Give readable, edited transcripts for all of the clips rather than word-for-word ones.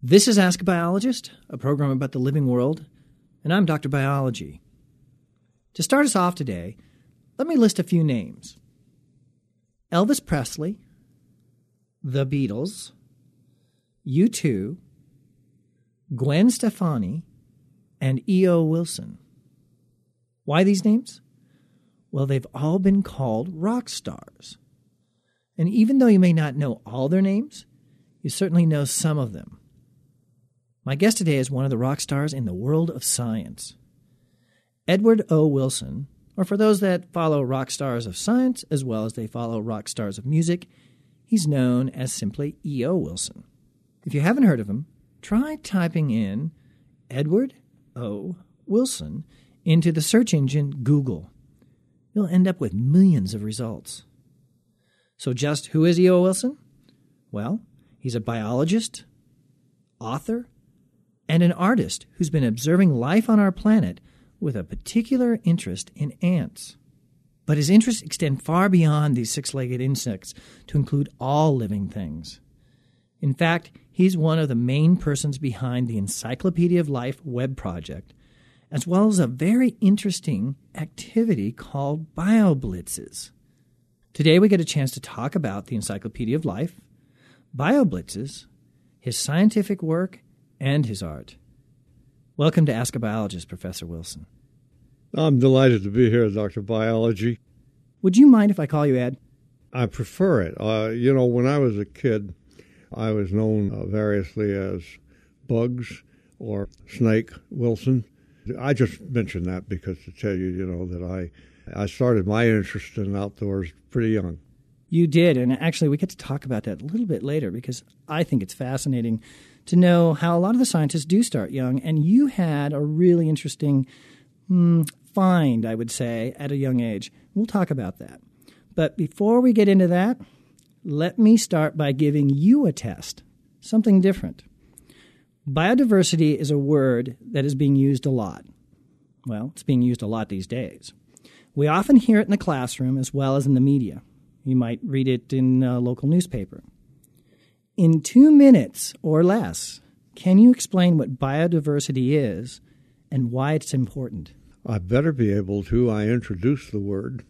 This is Ask a Biologist, a program about the living world, and I'm Dr. Biology. To start us off today, let me list a few names. Elvis Presley, The Beatles, U2, Gwen Stefani, and E.O. Wilson. Why these names? Well, they've all been called rock stars. And even though you may not know all their names, you certainly know some of them. My guest today is one of the rock stars in the world of science. Edward O. Wilson, or for those that follow rock stars of science as well as they follow rock stars of music, he's known as simply E.O. Wilson. If you haven't heard of him, try typing in Edward O. Wilson into the search engine Google. You'll end up with millions of results. So just who is E.O. Wilson? Well, he's a biologist, author, and an artist who's been observing life on our planet with a particular interest in ants. But his interests extend far beyond these six-legged insects to include all living things. In fact, he's one of the main persons behind the Encyclopedia of Life web project, as well as a very interesting activity called BioBlitzes. Today we get a chance to talk about the Encyclopedia of Life, BioBlitzes, his scientific work, and his art. Welcome to Ask a Biologist, Professor Wilson. I'm delighted to be here, Dr. Biology. Would you mind if I call you Ed? I prefer it. When I was a kid, I was known variously as Bugs or Snake Wilson. I just mentioned that because to tell you, that I started my interest in outdoors pretty young. You did, and actually we get to talk about that a little bit later because I think it's fascinating to know how a lot of the scientists do start young, and you had a really interesting find, I would say, at a young age. We'll talk about that. But before we get into that, let me start by giving you a test, something different. Biodiversity is a word that is being used a lot. Well, it's being used a lot these days. We often hear it in the classroom as well as in the media. You might read it in a local newspaper. In 2 minutes or less, can you explain what biodiversity is and why it's important? I better be able to. I introduced the word.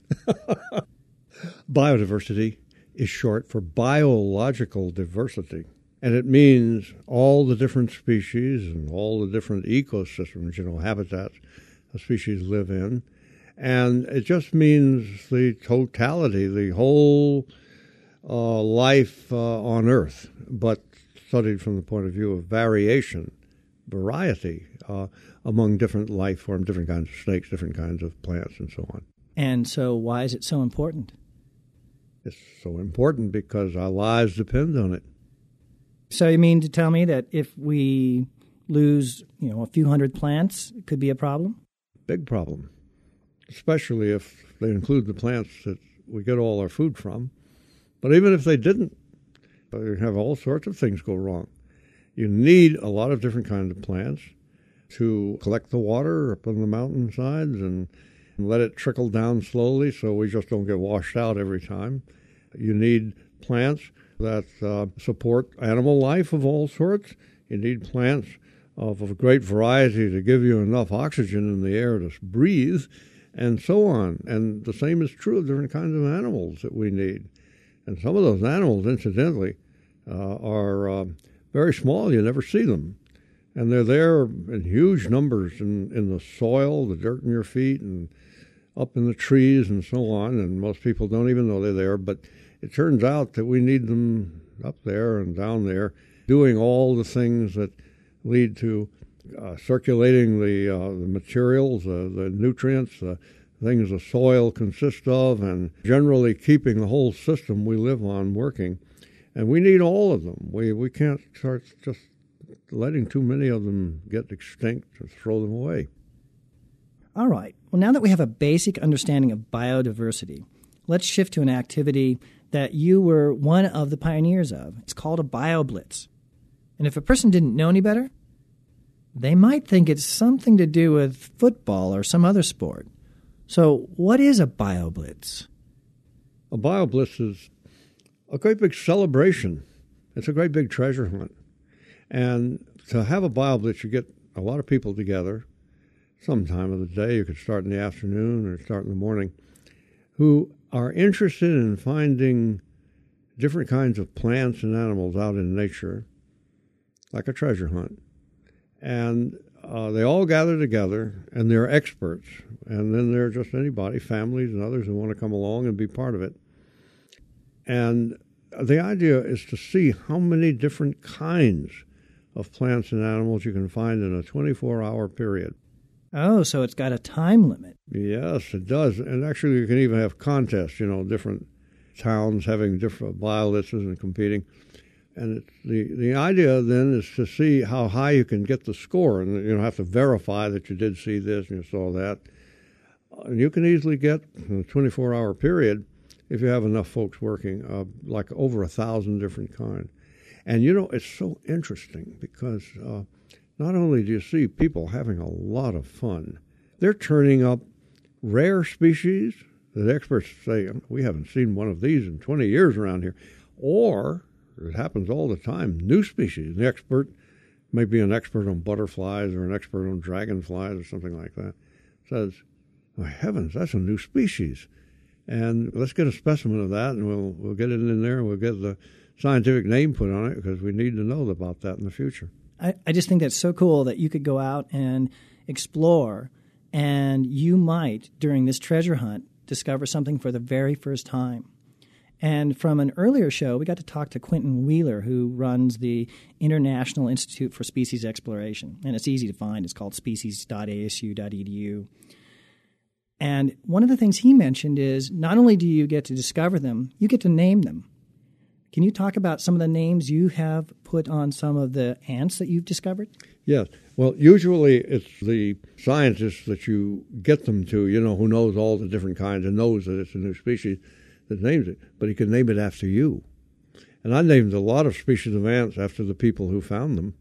Biodiversity is short for biological diversity, and it means all the different species and all the different ecosystems, habitats a species live in. And it just means the totality, the whole life on Earth, but studied from the point of view of variation, variety among different life forms, different kinds of snakes, different kinds of plants, and so on. And so why is it so important? It's so important because our lives depend on it. So you mean to tell me that if we lose, a few hundred plants, it could be a problem? Big problem, especially if they include the plants that we get all our food from. But even if they didn't, you have all sorts of things go wrong. You need a lot of different kinds of plants to collect the water up on the mountainsides and let it trickle down slowly so we just don't get washed out every time. You need plants that support animal life of all sorts. You need plants of a great variety to give you enough oxygen in the air to breathe, and so on. And the same is true of different kinds of animals that we need. And some of those animals, incidentally, are very small. You never see them. And they're there in huge numbers in the soil, the dirt in your feet, and up in the trees and so on. And most people don't even know they're there. But it turns out that we need them up there and down there, doing all the things that lead to circulating the materials, the nutrients, the things the soil consists of, and generally keeping the whole system we live on working. And we need all of them. We can't start just letting too many of them get extinct and throw them away. All right. Well, now that we have a basic understanding of biodiversity, let's shift to an activity that you were one of the pioneers of. It's called a BioBlitz. And if a person didn't know any better, they might think it's something to do with football or some other sport. So what is a BioBlitz? A BioBlitz is a great big celebration. It's a great big treasure hunt. And to have a BioBlitz, you get a lot of people together some time of the day. You could start in the afternoon or start in the morning, who are interested in finding different kinds of plants and animals out in nature, like a treasure hunt. And they all gather together, and they're experts. And then they're just anybody, families and others who want to come along and be part of it. And the idea is to see how many different kinds of plants and animals you can find in a 24-hour period. Oh, so it's got a time limit. Yes, it does. And actually, you can even have contests, different towns having different BioBlitzes and competing. And the idea then is to see how high you can get the score. And you don't have to verify that you did see this and you saw that. And you can easily get, in a 24-hour period, if you have enough folks working, like over 1,000 different kinds. And, it's so interesting because not only do you see people having a lot of fun, they're turning up rare species that experts say, we haven't seen one of these in 20 years around here. Or, it happens all the time, new species. The expert may be an expert on butterflies or an expert on dragonflies or something like that. Says, my heavens, that's a new species. And let's get a specimen of that, and we'll get it in there, and we'll get the scientific name put on it, because we need to know about that in the future. I just think that's so cool that you could go out and explore, and you might, during this treasure hunt, discover something for the very first time. And from an earlier show, we got to talk to Quentin Wheeler, who runs the International Institute for Species Exploration. And it's easy to find. It's called species.asu.edu. And one of the things he mentioned is not only do you get to discover them, you get to name them. Can you talk about some of the names you have put on some of the ants that you've discovered? Yes. Well, usually it's the scientists that you get them to, who knows all the different kinds and knows that it's a new species, that names it. But he can name it after you. And I named a lot of species of ants after the people who found them.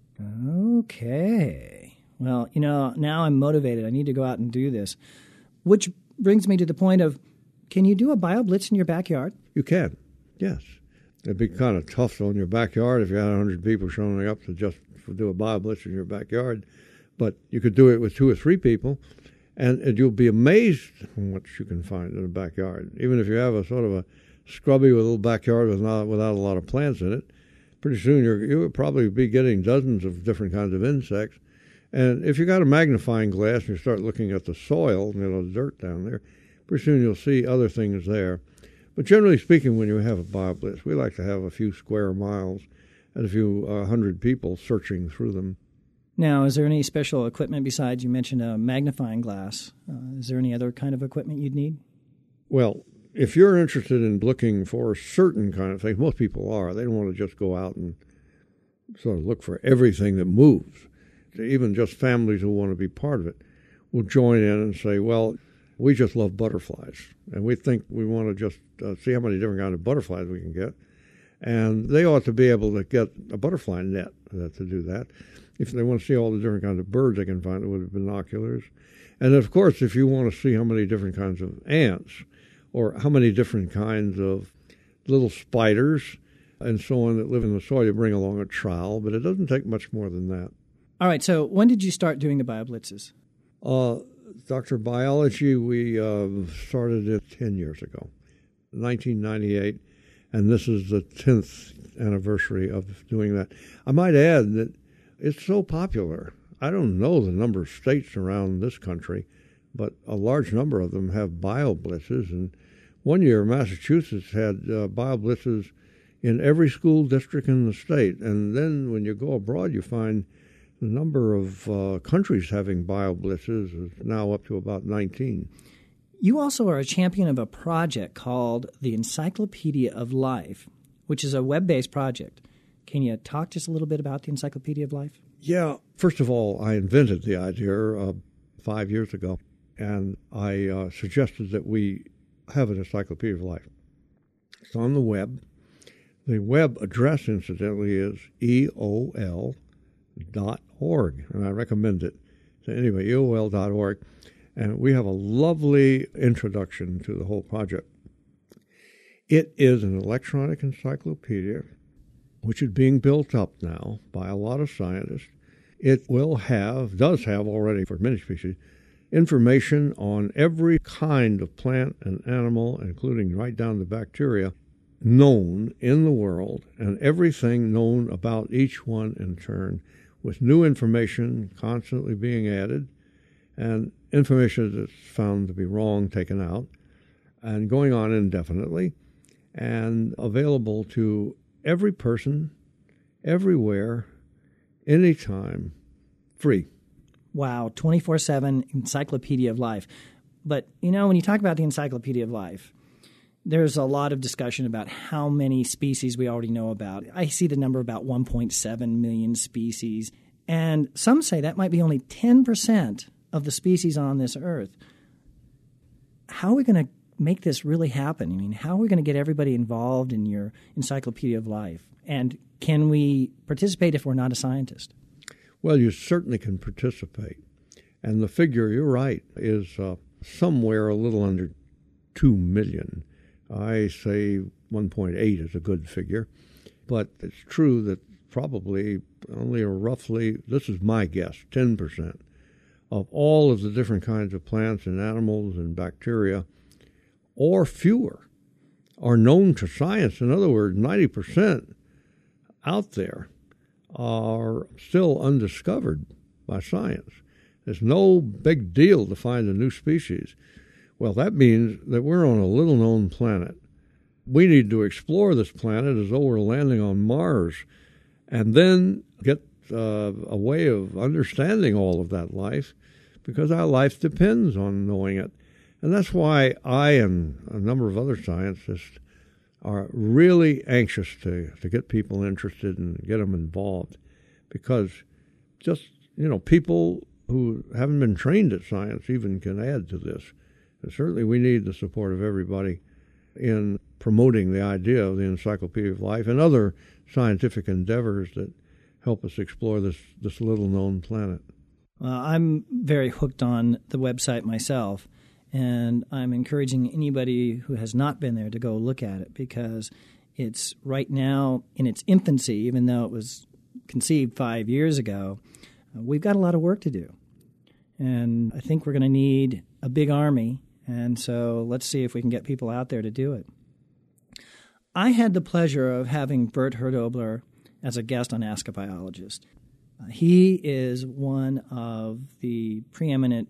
Okay. Well, now I'm motivated. I need to go out and do this. Which brings me to the point of, can you do a BioBlitz in your backyard? You can, yes. It'd be kind of tough on your backyard if you had 100 people showing up to just do a BioBlitz in your backyard. But you could do it with 2 or 3 people, and you'll be amazed on what you can find in a backyard. Even if you have a sort of a scrubby little backyard without a lot of plants in it, pretty soon you'll probably be getting dozens of different kinds of insects. And if you got a magnifying glass and you start looking at the soil, the dirt down there, pretty soon you'll see other things there. But generally speaking, when you have a BioBlitz, we like to have a few square miles and a few 100 people searching through them. Now, is there any special equipment besides, you mentioned a magnifying glass? Is there any other kind of equipment you'd need? Well, if you're interested in looking for certain kind of things, most people are. They don't want to just go out and sort of look for everything that moves. Even just families who want to be part of it will join in and say, well, we just love butterflies, and we think we want to just see how many different kinds of butterflies we can get. And they ought to be able to get a butterfly net to do that. If they want to see all the different kinds of birds they can find with binoculars. And, of course, if you want to see how many different kinds of ants or how many different kinds of little spiders and so on that live in the soil, you bring along a trowel, but it doesn't take much more than that. All right, so when did you start doing the BioBlitzes? Dr. Biology, we started it 10 years ago, 1998, and this is the 10th anniversary of doing that. I might add that it's so popular. I don't know the number of states around this country, but a large number of them have BioBlitzes. And one year, Massachusetts had BioBlitzes in every school district in the state. And then when you go abroad, you find the number of countries having BioBlitzes is now up to about 19. You also are a champion of a project called the Encyclopedia of Life, which is a web-based project. Can you talk just a little bit about the Encyclopedia of Life? Yeah. First of all, I invented the idea 5 years ago, and I suggested that we have an Encyclopedia of Life. It's on the web. The web address, incidentally, is EOL.org, and I recommend it to anybody, EOL.org. And we have a lovely introduction to the whole project. It is an electronic encyclopedia which is being built up now by a lot of scientists. It does have already for many species, information on every kind of plant and animal, including right down to bacteria, known in the world, and everything known about each one in turn, with new information constantly being added, and information that's found to be wrong taken out, and going on indefinitely, and available to every person, everywhere, anytime, free. Wow, 24/7 Encyclopedia of Life. But, when you talk about the Encyclopedia of Life, there's a lot of discussion about how many species we already know about. I see the number about 1.7 million species, and some say that might be only 10% of the species on this earth. How are we going to make this really happen? I mean, how are we going to get everybody involved in your Encyclopedia of Life? And can we participate if we're not a scientist? Well, you certainly can participate. And the figure, you're right, is somewhere a little under 2 million. I say 1.8 is a good figure. But it's true that probably only roughly, this is my guess, 10% of all of the different kinds of plants and animals and bacteria, or fewer, are known to science. In other words, 90% out there are still undiscovered by science. There's no big deal to find a new species. Well, that means that we're on a little-known planet. We need to explore this planet as though we're landing on Mars, and then get a way of understanding all of that life, because our life depends on knowing it. And that's why I and a number of other scientists are really anxious to get people interested and get them involved, because just, people who haven't been trained at science even can add to this. And certainly we need the support of everybody in promoting the idea of the Encyclopedia of Life and other scientific endeavors that help us explore this little-known planet. I'm very hooked on the website myself, and I'm encouraging anybody who has not been there to go look at it, because it's right now in its infancy, even though it was conceived 5 years ago. We've got a lot of work to do, and I think we're going to need a big army, and so let's see if we can get people out there to do it. I had the pleasure of having Bert Herdobler as a guest on Ask a Biologist. He is one of the preeminent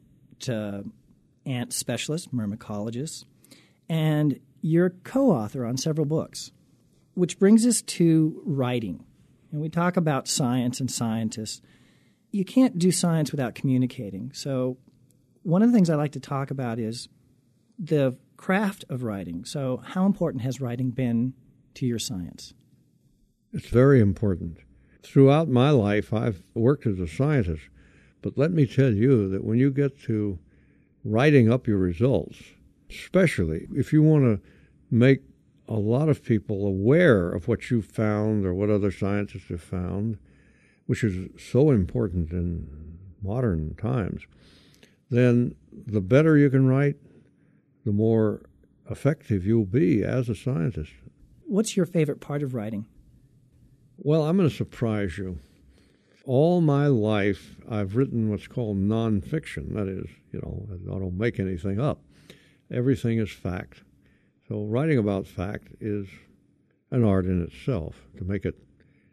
ant specialists, myrmecologists, and you're co-author on several books, which brings us to writing. And we talk about science and scientists. You can't do science without communicating. So one of the things I like to talk about is the craft of writing. So how important has writing been to your science? It's very important. Throughout my life, I've worked as a scientist, but let me tell you that when you get to writing up your results, especially if you want to make a lot of people aware of what you've found or what other scientists have found, which is so important in modern times, then the better you can write, the more effective you'll be as a scientist. What's your favorite part of writing? Well, I'm going to surprise you. All my life, I've written what's called nonfiction. That is, I don't make anything up. Everything is fact. So writing about fact is an art in itself, to make it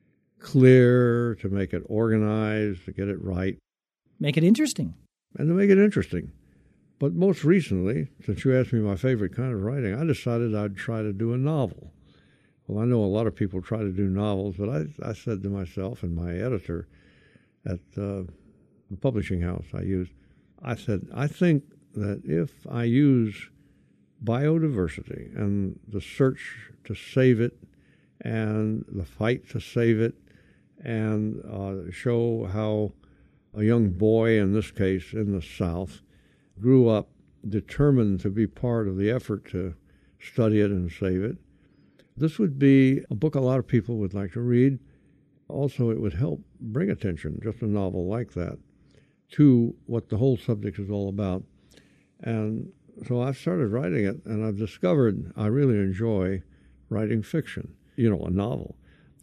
clear, to make it organized, to get it right. Make it interesting. And to make it interesting. But most recently, since you asked me my favorite kind of writing, I decided I'd try to do a novel. Well, I know a lot of people try to do novels, but I said to myself and my editor at the publishing house I said, I think that if I use biodiversity and the search to save it and the fight to save it and show how a young boy, in this case in the South, grew up determined to be part of the effort to study it and save it, this would be a book a lot of people would like to read. Also, it would help bring attention, just a novel like that, to what the whole subject is all about. And so I've started writing it, and I've discovered I really enjoy writing fiction, a novel.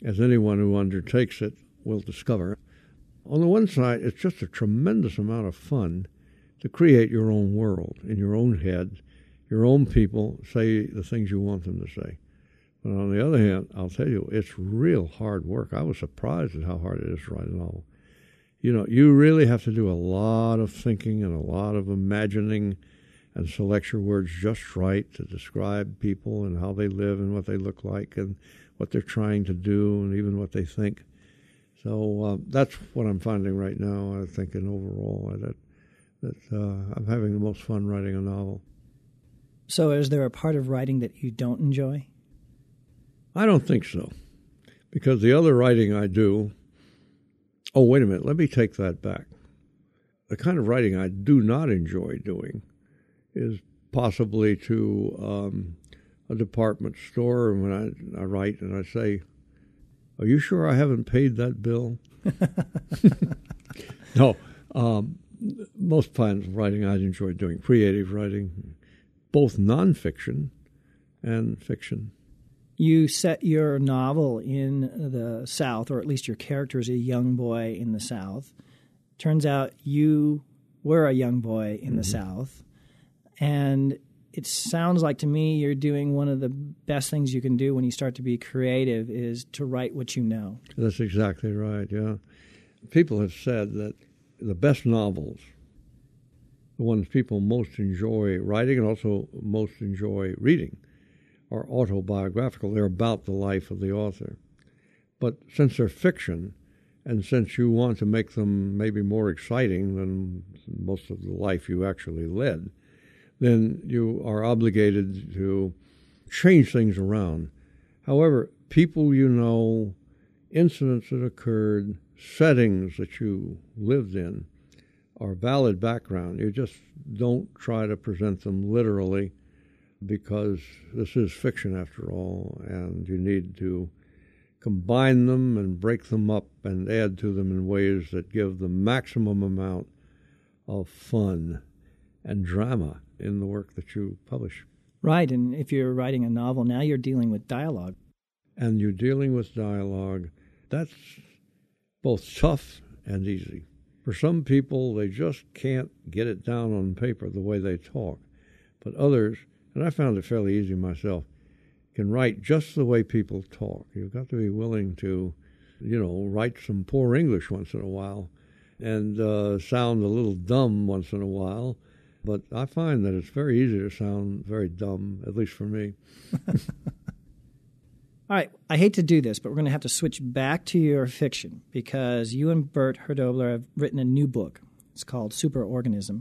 as anyone who undertakes it will discover. On the one side, it's just a tremendous amount of fun to create your own world in your own head, your own people say the things you want them to say. But on the other hand, I'll tell you, it's real hard work. I was surprised at how hard it is to write a novel. You really have to do a lot of thinking and a lot of imagining and select your words just right to describe people and how they live and what they look like and what they're trying to do and even what they think. So that's what I'm finding right now, I think, and overall, that I'm having the most fun writing a novel. So is there a part of writing that you don't enjoy? I don't think so, because the other writing I do... Oh, wait a minute, let me take that back. The kind of writing I do not enjoy doing is possibly to a department store when I write and I say, "Are you sure I haven't paid that bill?" No, most kinds of writing I enjoy doing, creative writing, both nonfiction and fiction. You set your novel in the South, or at least your character is a young boy in the South. Turns out you were a young boy in the South. And it sounds like to me you're doing one of the best things you can do when you start to be creative is to write what you know. That's exactly right, yeah. People have said that the best novels, the ones people most enjoy writing and also most enjoy reading, are autobiographical. They're about the life of the author. But since they're fiction, and since you want to make them maybe more exciting than most of the life you actually led, then you are obligated to change things around. However, people you know, incidents that occurred, settings that you lived in are valid background. You just don't try to present them literally, because this is fiction after all, and you need to combine them and break them up and add to them in ways that give the maximum amount of fun and drama in the work that you publish. Right, and if you're writing a novel, now you're dealing with dialogue. And you're dealing with dialogue. That's both tough and easy. For some people, they just can't get it down on paper the way they talk. But others, and I found it fairly easy myself, can write just the way people talk. You've got to be willing to, write some poor English once in a while and sound a little dumb once in a while. But I find that it's very easy to sound very dumb, at least for me. All right, I hate to do this, but we're going to have to switch back to your fiction because you and Bert Herdobler have written a new book. It's called Superorganism.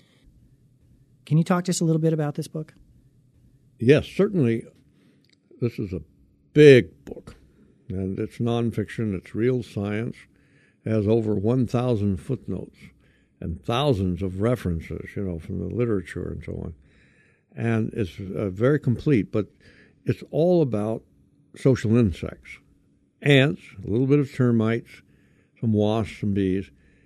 Can you talk to us a little bit about this book? Yes, certainly. This is a big book, and it's nonfiction. It's real science. It has over 1,000 footnotes and thousands of references, from the literature and so on. And it's very complete, but it's all about social insects. Ants, a little bit of termites, some wasps, some bees.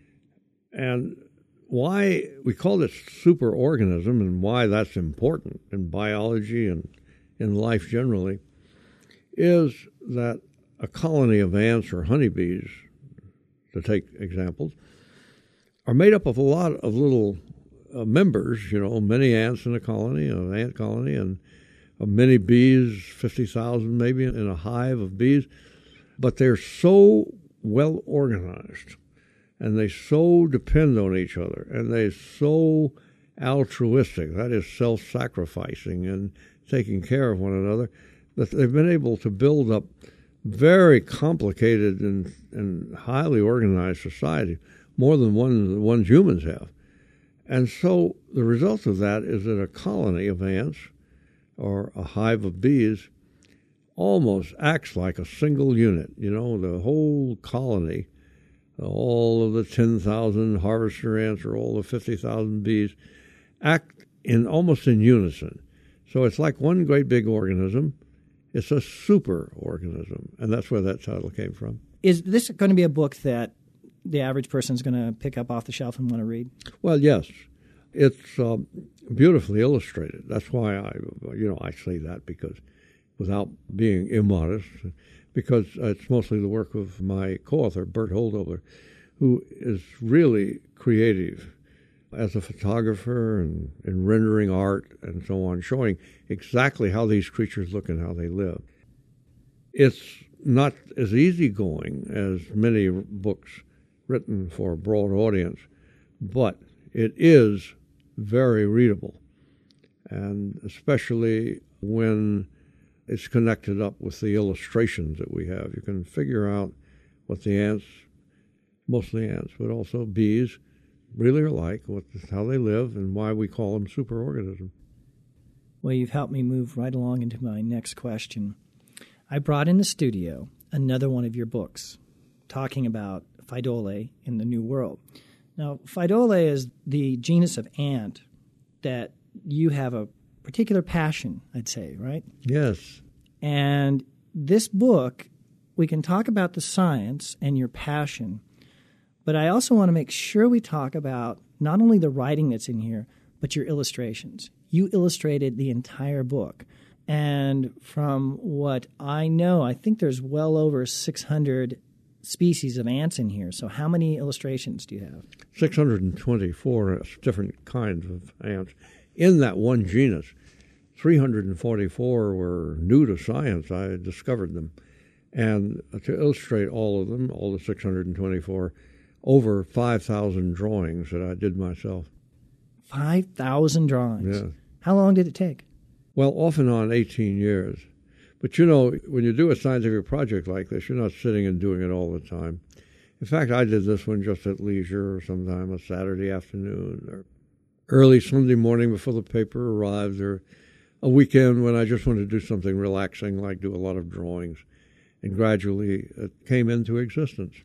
And why we call it superorganism and why that's important in biology and in life generally is that a colony of ants or honeybees, to take examples, are made up of a lot of little members, many ants in a colony, an ant colony, and many bees, 50,000 maybe in a hive of bees. But they're so well organized, and they so depend on each other, and they're so altruistic, that is self-sacrificing and taking care of one another, that they've been able to build up very complicated and highly organized society, more than the ones humans have. And so the result of that is that a colony of ants or a hive of bees almost acts like a single unit. The whole colony, all of the 10,000 harvester ants or all the 50,000 bees act almost in unison. So it's like one great big organism. It's a superorganism, and that's where that title came from. Is this going to be a book that the average person is going to pick up off the shelf and want to read? Well, yes. It's beautifully illustrated. That's why I say that, because without being immodest, because it's mostly the work of my co-author, Bert Holdover, who is really creative as a photographer and in rendering art and so on, showing exactly how these creatures look and how they live. It's not as easygoing as many books written for a broad audience, but it is very readable, and especially when it's connected up with the illustrations that we have. You can figure out what the ants, mostly ants, but also bees, really are like, how they live, and why we call them superorganisms. Well, you've helped me move right along into my next question. I brought in the studio another one of your books talking about Pheidole in the New World. Now, Pheidole is the genus of ant that you have a particular passion, I'd say, right? Yes. And this book, we can talk about the science and your passion, but I also want to make sure we talk about not only the writing that's in here, but your illustrations. You illustrated the entire book. And from what I know, I think there's well over 600 species of ants in here. So how many illustrations do you have? 624 different kinds of ants. In that one genus, 344 were new to science. I discovered them. And to illustrate all of them, all the 624, over 5,000 drawings that I did myself. 5,000 drawings? Yeah. How long did it take? Well, off and on 18 years. But, you know, when you do a scientific project like this, you're not sitting and doing it all the time. In fact, I did this one just at leisure, or sometime a Saturday afternoon, or early Sunday morning before the paper arrived, or a weekend when I just wanted to do something relaxing, like do a lot of drawings. And gradually it came into existence.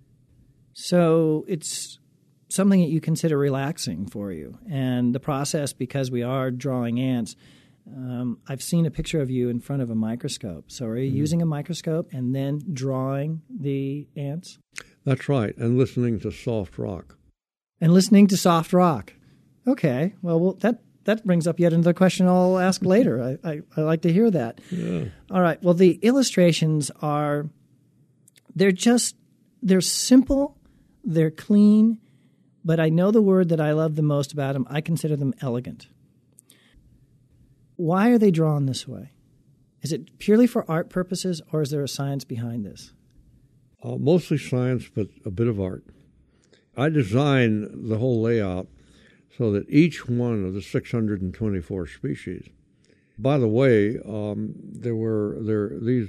So it's something that you consider relaxing for you. And the process, because we are drawing ants, I've seen a picture of you in front of a microscope. So are you using a microscope and then drawing the ants? That's right, and listening to soft rock. And listening to soft rock. Okay, well that brings up yet another question I'll ask later. I like to hear that. Yeah. All right, well, the illustrations they're simple, they're clean, but I know the word that I love the most about them. I consider them elegant. Why are they drawn this way? Is it purely for art purposes, or is there a science behind this? Mostly science, but a bit of art. I designed the whole layout so that each one of the 624 species. By the way, these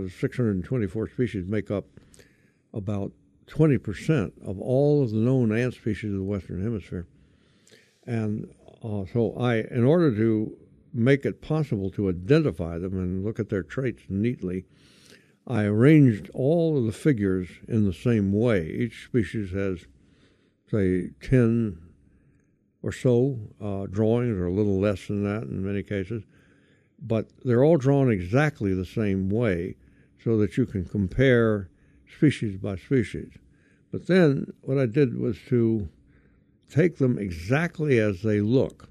624 species make up about 20% of all of the known ant species of the Western Hemisphere. And so in order to make it possible to identify them and look at their traits neatly, I arranged all of the figures in the same way. Each species has, say, 10 or so drawings, or a little less than that in many cases. But they're all drawn exactly the same way so that you can compare species by species. But then what I did was to take them exactly as they look,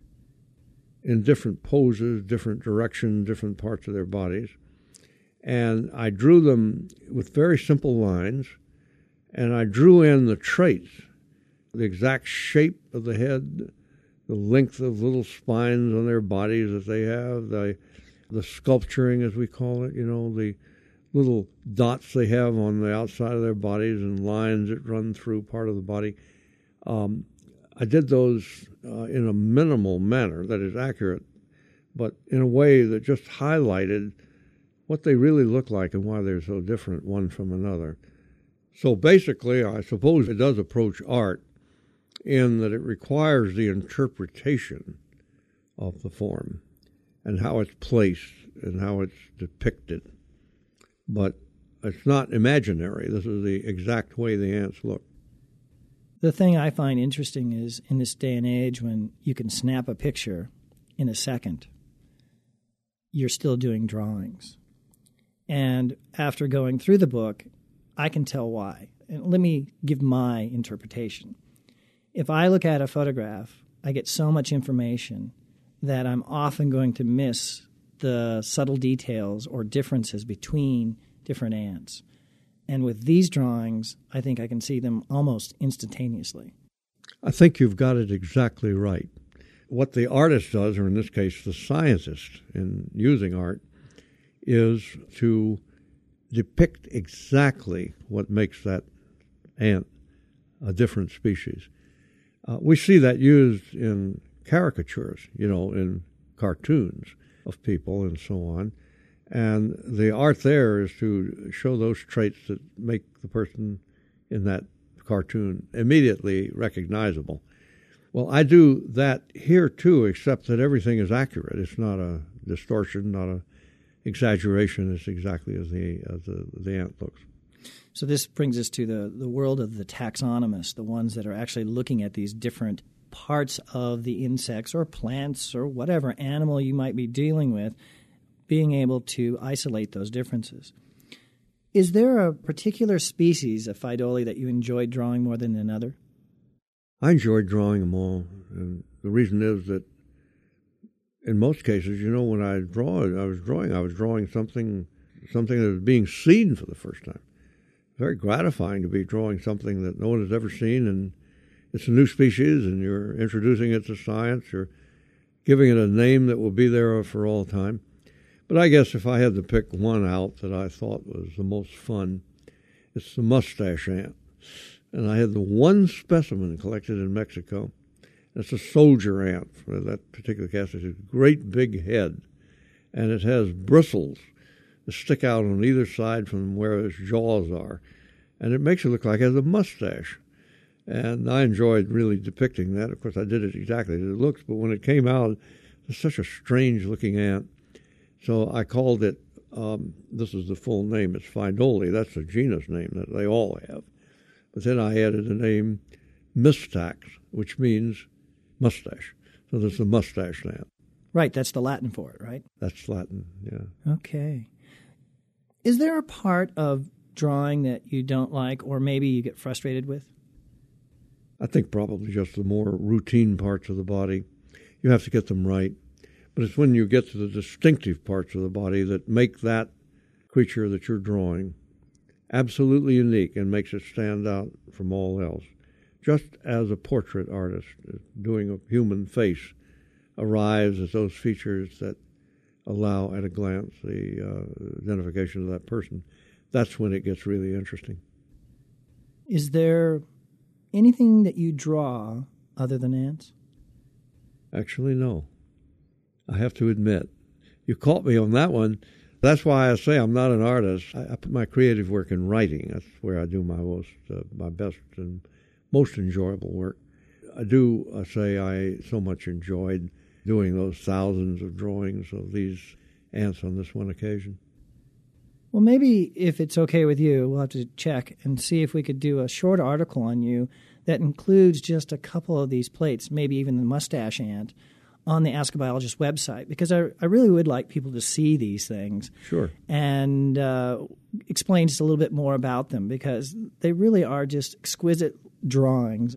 in different poses, different directions, different parts of their bodies. And I drew them with very simple lines, and I drew in the traits, the exact shape of the head, the length of little spines on their bodies that they have, the sculpturing, as we call it, the little dots they have on the outside of their bodies and lines that run through part of the body. I did those in a minimal manner that is accurate, but in a way that just highlighted what they really look like and why they're so different one from another. So basically, I suppose it does approach art in that it requires the interpretation of the form and how it's placed and how it's depicted. But it's not imaginary. This is the exact way the ants look. The thing I find interesting is in this day and age when you can snap a picture in a second, you're still doing drawings. And after going through the book, I can tell why. And let me give my interpretation. If I look at a photograph, I get so much information that I'm often going to miss the subtle details or differences between different ants. And with these drawings, I think I can see them almost instantaneously. I think you've got it exactly right. What the artist does, or in this case the scientist in using art, is to depict exactly what makes that ant a different species. We see that used in caricatures, in cartoons of people and so on. And the art there is to show those traits that make the person in that cartoon immediately recognizable. Well, I do that here too, except that everything is accurate. It's not a distortion, not a exaggeration. It's exactly as the ant looks. So this brings us to the world of the taxonomists, the ones that are actually looking at these different parts of the insects or plants or whatever animal you might be dealing with, being able to isolate those differences. Is there a particular species of Pheidole that you enjoyed drawing more than another? I enjoyed drawing them all, and the reason is that in most cases, when I was drawing something that was being seen for the first time. Very gratifying to be drawing something that no one has ever seen, and it's a new species, and you're introducing it to science, you're giving it a name that will be there for all time. But I guess if I had to pick one out that I thought was the most fun, it's the mustache ant. And I had the one specimen collected in Mexico. It's a soldier ant. For that particular cast, it's a great big head, and it has bristles that stick out on either side from where its jaws are. And it makes it look like it has a mustache. And I enjoyed really depicting that. Of course, I did it exactly as it looks, but when it came out, it's such a strange-looking ant. So I called it, this is the full name, it's Pheidole. That's the genus name that they all have. But then I added the name Mystax, which means mustache. So there's the mustache ant. Right, that's the Latin for it, right? That's Latin, yeah. Okay. Is there a part of drawing that you don't like or maybe you get frustrated with? I think probably just the more routine parts of the body. You have to get them right. But it's when you get to the distinctive parts of the body that make that creature that you're drawing absolutely unique and makes it stand out from all else. Just as a portrait artist doing a human face arrives at those features that allow at a glance the identification of that person, that's when it gets really interesting. Is there anything that you draw other than ants? Actually, no. I have to admit. You caught me on that one. That's why I say I'm not an artist. I put my creative work in writing. That's where I do my best and most enjoyable work. I do say I so much enjoyed doing those thousands of drawings of these ants on this one occasion. Well, maybe if it's okay with you, we'll have to check and see if we could do a short article on you that includes just a couple of these plates, maybe even the mustache ant, on the Ask a Biologist website, because I really would like people to see these things. Sure. And explain just a little bit more about them, because they really are just exquisite drawings.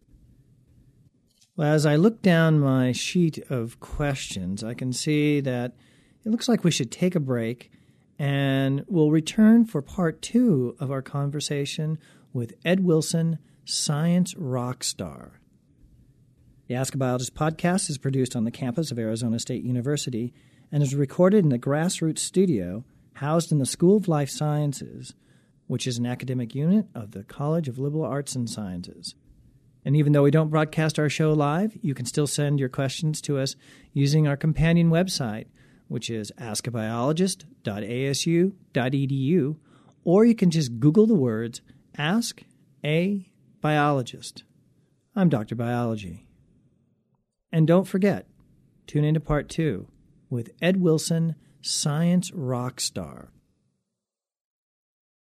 Well, as I look down my sheet of questions, I can see that it looks like we should take a break, and we'll return for part 2 of our conversation with Ed Wilson, science rock star. The Ask a Biologist podcast is produced on the campus of Arizona State University and is recorded in the Grassroots studio housed in the School of Life Sciences, which is an academic unit of the College of Liberal Arts and Sciences. And even though we don't broadcast our show live, you can still send your questions to us using our companion website, which is askabiologist.asu.edu, or you can just Google the words Ask a Biologist. I'm Dr. Biology. And don't forget, tune into part 2 with Ed Wilson, science rock star.